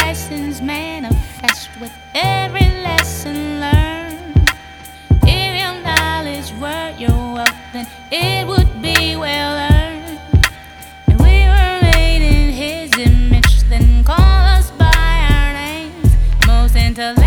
blessings manifest with every lesson learned. If your knowledge were your wealth, then it would be well earned. If we were made in His image, then call us by our names. Most intellectual